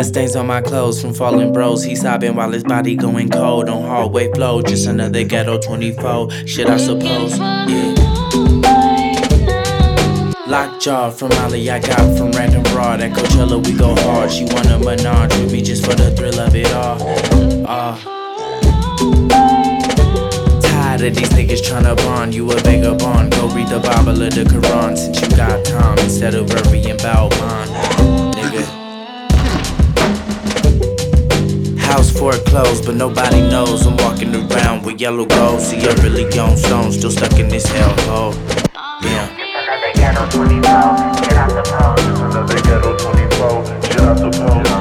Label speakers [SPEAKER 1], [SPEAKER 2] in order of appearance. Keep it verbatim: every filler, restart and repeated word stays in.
[SPEAKER 1] Blood stains on my clothes from fallen bros. He sobbing while his body going cold on hallway flow. Just another ghetto twenty-four. Shit, I suppose. Yeah. Lockjaw from Molly I got from random broad. At Coachella we go hard. She wanna menage with me just for the thrill of it all. Uh. Tired of these niggas tryna bond. You a vagabond. Go read the Bible or the Quran since you got time instead of worrying about mine, nigga. House foreclosed, but nobody knows I'm walking around with yellow gold. See a really gone stone, still stuck in this hellhole. Yeah.
[SPEAKER 2] Another ghetto twenty-four, get out the pole. Another ghetto twenty-four, get out the pole.